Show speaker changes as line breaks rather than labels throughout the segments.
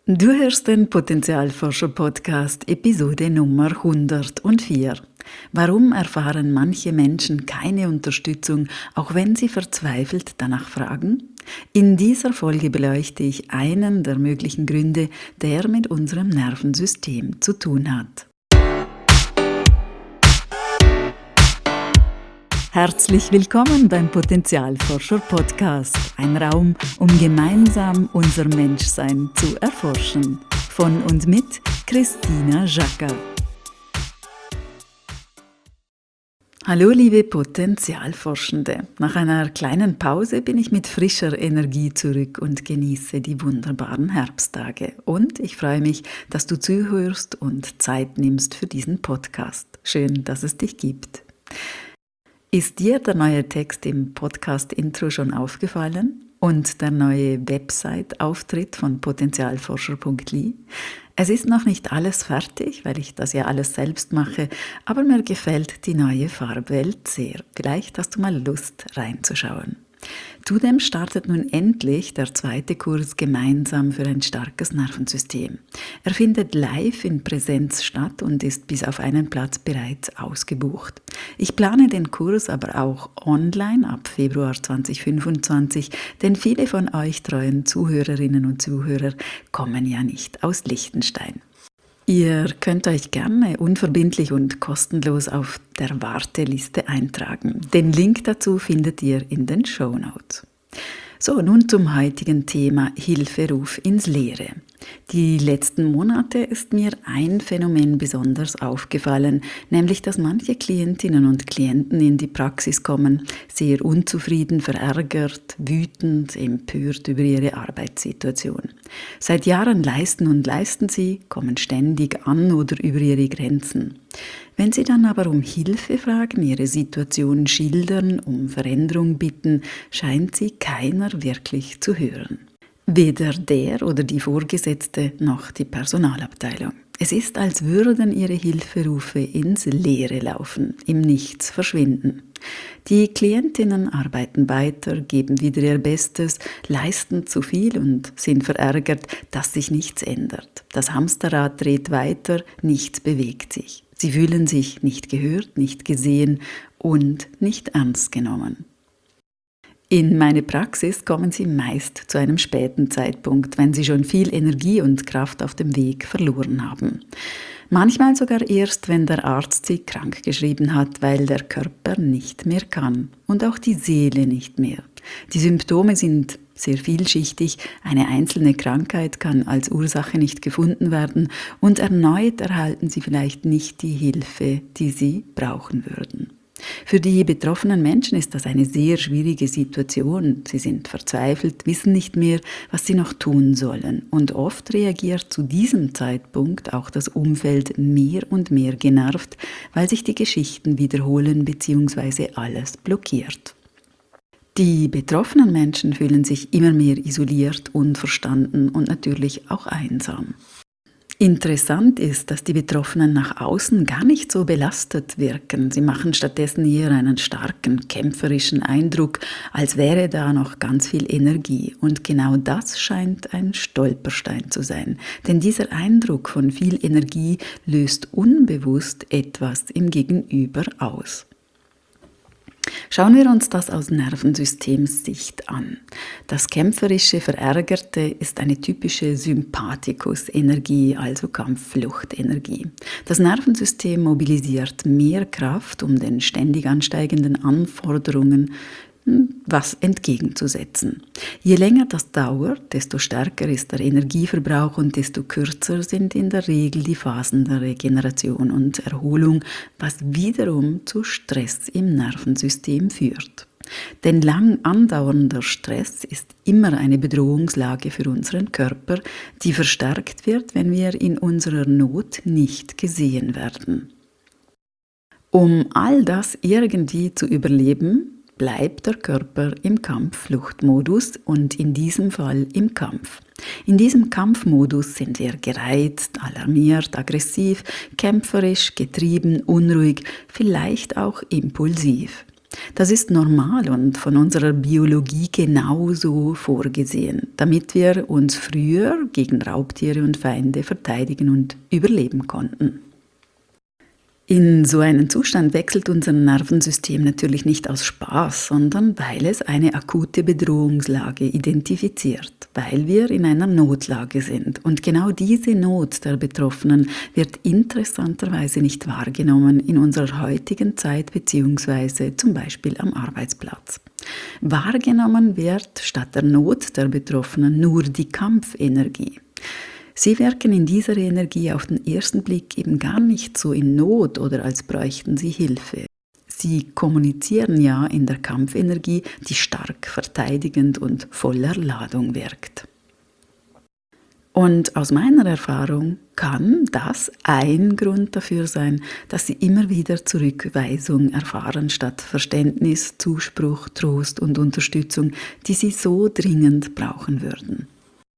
Du hörst den Potenzialforscher-Podcast, Episode Nummer 104. Warum erfahren manche Menschen keine Unterstützung, auch wenn sie verzweifelt danach fragen? In dieser Folge beleuchte ich einen der möglichen Gründe, der mit unserem Nervensystem zu tun hat. Herzlich willkommen beim Potenzialforscher-Podcast, ein Raum, um gemeinsam unser Menschsein zu erforschen. Von und mit Christina Jacker. Hallo liebe Potenzialforschende, nach einer kleinen Pause bin ich mit frischer Energie zurück und genieße die wunderbaren Herbsttage. Und ich freue mich, dass du zuhörst und Zeit nimmst für diesen Podcast. Schön, dass es dich gibt. Ist dir der neue Text im Podcast-Intro schon aufgefallen? Und der neue Website-Auftritt von potenzialforscher.li? Es ist noch nicht alles fertig, weil ich das ja alles selbst mache, aber mir gefällt die neue Farbwelt sehr. Vielleicht hast du mal Lust reinzuschauen. Zudem startet nun endlich der zweite Kurs Gemeinsam für ein starkes Nervensystem. Er findet live in Präsenz statt und ist bis auf einen Platz bereits ausgebucht. Ich plane den Kurs aber auch online ab Februar 2025, denn viele von euch treuen Zuhörerinnen und Zuhörer kommen ja nicht aus Liechtenstein. Ihr könnt euch gerne unverbindlich und kostenlos auf der Warteliste eintragen. Den Link dazu findet ihr in den Shownotes. So, nun zum heutigen Thema Hilferuf ins Leere. Die letzten Monate ist mir ein Phänomen besonders aufgefallen, nämlich dass manche Klientinnen und Klienten in die Praxis kommen, sehr unzufrieden, verärgert, wütend, empört über ihre Arbeitssituation. Seit Jahren leisten sie, kommen ständig an oder über ihre Grenzen. Wenn sie dann aber um Hilfe fragen, ihre Situation schildern, um Veränderung bitten, scheint sie keiner wirklich zu hören. Weder der oder die Vorgesetzte noch die Personalabteilung. Es ist, als würden ihre Hilferufe ins Leere laufen, im Nichts verschwinden. Die Klientinnen arbeiten weiter, geben wieder ihr Bestes, leisten zu viel und sind verärgert, dass sich nichts ändert. Das Hamsterrad dreht weiter, nichts bewegt sich. Sie fühlen sich nicht gehört, nicht gesehen und nicht ernst genommen. In meine Praxis kommen sie meist zu einem späten Zeitpunkt, wenn sie schon viel Energie und Kraft auf dem Weg verloren haben. Manchmal sogar erst, wenn der Arzt sie krankgeschrieben hat, weil der Körper nicht mehr kann und auch die Seele nicht mehr. Die Symptome sind sehr vielschichtig, eine einzelne Krankheit kann als Ursache nicht gefunden werden und erneut erhalten sie vielleicht nicht die Hilfe, die sie brauchen würden. Für die betroffenen Menschen ist das eine sehr schwierige Situation. Sie sind verzweifelt, wissen nicht mehr, was sie noch tun sollen. Und oft reagiert zu diesem Zeitpunkt auch das Umfeld mehr und mehr genervt, weil sich die Geschichten wiederholen bzw. alles blockiert. Die betroffenen Menschen fühlen sich immer mehr isoliert, unverstanden und natürlich auch einsam. Interessant ist, dass die Betroffenen nach außen gar nicht so belastet wirken. Sie machen stattdessen eher einen starken, kämpferischen Eindruck, als wäre da noch ganz viel Energie. Und genau das scheint ein Stolperstein zu sein. Denn dieser Eindruck von viel Energie löst unbewusst etwas im Gegenüber aus. Schauen wir uns das aus Nervensystemssicht an. Das kämpferische, verärgerte ist eine typische Sympathikus-Energie, also Kampffluchtenergie. Das Nervensystem mobilisiert mehr Kraft, um den ständig ansteigenden Anforderungen was entgegenzusetzen. Je länger das dauert, desto stärker ist der Energieverbrauch und desto kürzer sind in der Regel die Phasen der Regeneration und Erholung, was wiederum zu Stress im Nervensystem führt. Denn lang andauernder Stress ist immer eine Bedrohungslage für unseren Körper, die verstärkt wird, wenn wir in unserer Not nicht gesehen werden. Um all das irgendwie zu überleben, bleibt der Körper im Kampf-Flucht-Modus und in diesem Fall im Kampf. In diesem Kampfmodus sind wir gereizt, alarmiert, aggressiv, kämpferisch, getrieben, unruhig, vielleicht auch impulsiv. Das ist normal und von unserer Biologie genauso vorgesehen, damit wir uns früher gegen Raubtiere und Feinde verteidigen und überleben konnten. In so einem Zustand wechselt unser Nervensystem natürlich nicht aus Spaß, sondern weil es eine akute Bedrohungslage identifiziert, weil wir in einer Notlage sind. Und genau diese Not der Betroffenen wird interessanterweise nicht wahrgenommen in unserer heutigen Zeit bzw. zum Beispiel am Arbeitsplatz. Wahrgenommen wird statt der Not der Betroffenen nur die Kampfenergie. Sie wirken in dieser Energie auf den ersten Blick eben gar nicht so in Not oder als bräuchten sie Hilfe. Sie kommunizieren ja in der Kampfenergie, die stark verteidigend und voller Ladung wirkt. Und aus meiner Erfahrung kann das ein Grund dafür sein, dass sie immer wieder Zurückweisung erfahren statt Verständnis, Zuspruch, Trost und Unterstützung, die sie so dringend brauchen würden.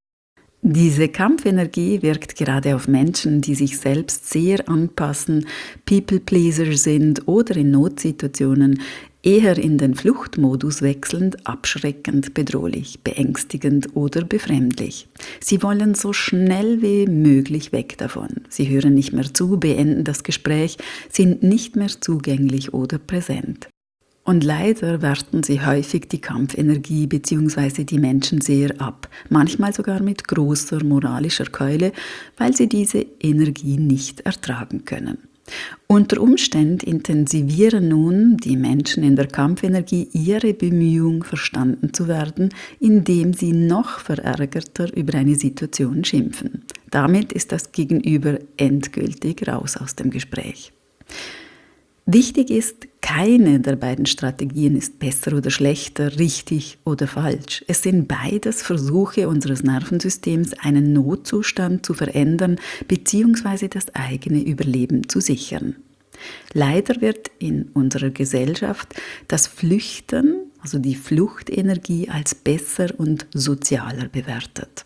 Diese Kampfenergie wirkt gerade auf Menschen, die sich selbst sehr anpassen, People-Pleaser sind oder in Notsituationen eher in den Fluchtmodus wechselnd, abschreckend, bedrohlich, beängstigend oder befremdlich. Sie wollen so schnell wie möglich weg davon. Sie hören nicht mehr zu, beenden das Gespräch, sind nicht mehr zugänglich oder präsent. Und leider werten sie häufig die Kampfenergie bzw. die Menschen sehr ab, manchmal sogar mit großer moralischer Keule, weil sie diese Energie nicht ertragen können. Unter Umständen intensivieren nun die Menschen in der Kampfenergie ihre Bemühung, verstanden zu werden, indem sie noch verärgerter über eine Situation schimpfen. Damit ist das Gegenüber endgültig raus aus dem Gespräch. Wichtig ist, keine der beiden Strategien ist besser oder schlechter, richtig oder falsch. Es sind beides Versuche unseres Nervensystems, einen Notzustand zu verändern bzw. das eigene Überleben zu sichern. Leider wird in unserer Gesellschaft das Flüchten, also die Fluchtenergie, als besser und sozialer bewertet.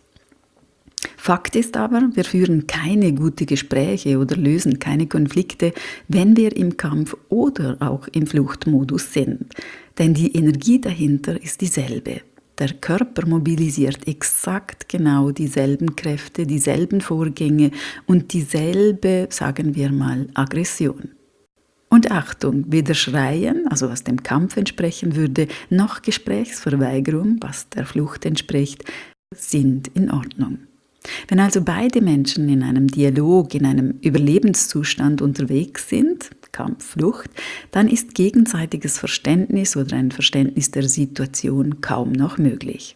Fakt ist aber, wir führen keine guten Gespräche oder lösen keine Konflikte, wenn wir im Kampf oder auch im Fluchtmodus sind. Denn die Energie dahinter ist dieselbe. Der Körper mobilisiert exakt genau dieselben Kräfte, dieselben Vorgänge und dieselbe, sagen wir mal, Aggression. Und Achtung, weder Schreien, also was dem Kampf entsprechen würde, noch Gesprächsverweigerung, was der Flucht entspricht, sind in Ordnung. Wenn also beide Menschen in einem Dialog, in einem Überlebenszustand unterwegs sind, Kampf, Flucht, dann ist gegenseitiges Verständnis oder ein Verständnis der Situation kaum noch möglich.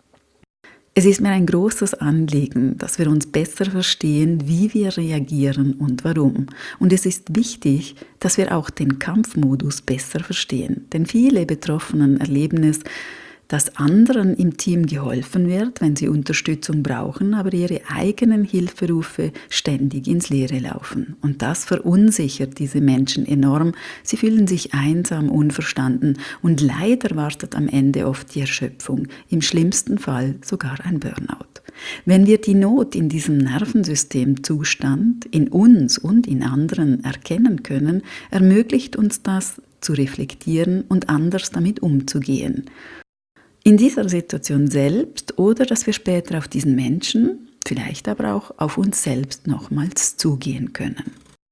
Es ist mir ein großes Anliegen, dass wir uns besser verstehen, wie wir reagieren und warum. Und es ist wichtig, dass wir auch den Kampfmodus besser verstehen. Denn viele Betroffenen erleben es, dass anderen im Team geholfen wird, wenn sie Unterstützung brauchen, aber ihre eigenen Hilferufe ständig ins Leere laufen. Und das verunsichert diese Menschen enorm. Sie fühlen sich einsam, unverstanden und leider wartet am Ende oft die Erschöpfung, im schlimmsten Fall sogar ein Burnout. Wenn wir die Not in diesem Nervensystemzustand in uns und in anderen erkennen können, ermöglicht uns das zu reflektieren und anders damit umzugehen. In dieser Situation selbst oder dass wir später auf diesen Menschen, vielleicht aber auch auf uns selbst nochmals zugehen können.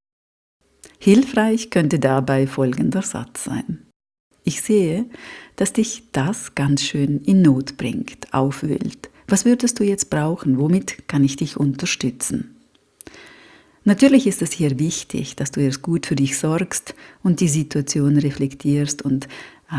Hilfreich könnte dabei folgender Satz sein. Ich sehe, dass dich das ganz schön in Not bringt, aufwühlt. Was würdest du jetzt brauchen? Womit kann ich dich unterstützen? Natürlich ist es hier wichtig, dass du erst gut für dich sorgst und die Situation reflektierst und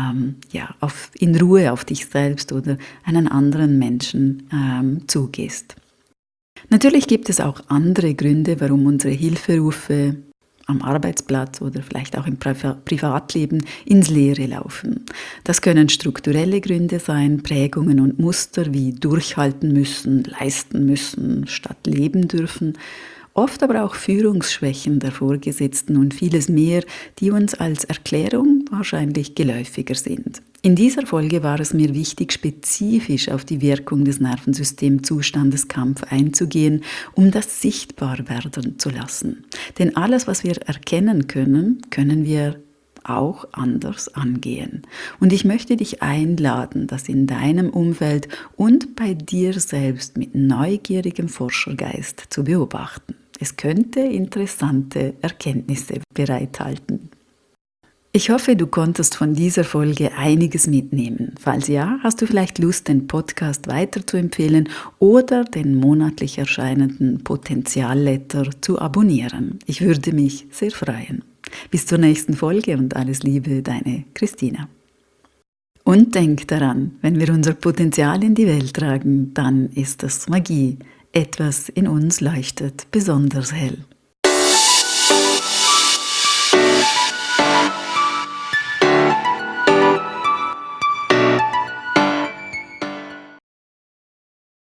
in Ruhe auf dich selbst oder einen anderen Menschen zugehst. Natürlich gibt es auch andere Gründe, warum unsere Hilferufe am Arbeitsplatz oder vielleicht auch im Privatleben ins Leere laufen. Das können strukturelle Gründe sein, Prägungen und Muster wie durchhalten müssen, leisten müssen, statt leben dürfen. Oft aber auch Führungsschwächen der Vorgesetzten und vieles mehr, die uns als Erklärung wahrscheinlich geläufiger sind. In dieser Folge war es mir wichtig, spezifisch auf die Wirkung des Nervensystemzustandes Kampf einzugehen, um das sichtbar werden zu lassen. Denn alles, was wir erkennen können, können wir auch anders angehen. Und ich möchte dich einladen, das in deinem Umfeld und bei dir selbst mit neugierigem Forschergeist zu beobachten. Es könnte interessante Erkenntnisse bereithalten. Ich hoffe, du konntest von dieser Folge einiges mitnehmen. Falls ja, hast du vielleicht Lust, den Podcast weiterzuempfehlen oder den monatlich erscheinenden Potenzialletter zu abonnieren. Ich würde mich sehr freuen. Bis zur nächsten Folge und alles Liebe, deine Christina. Und denk daran, wenn wir unser Potenzial in die Welt tragen, dann ist das Magie. Etwas in uns leuchtet besonders hell.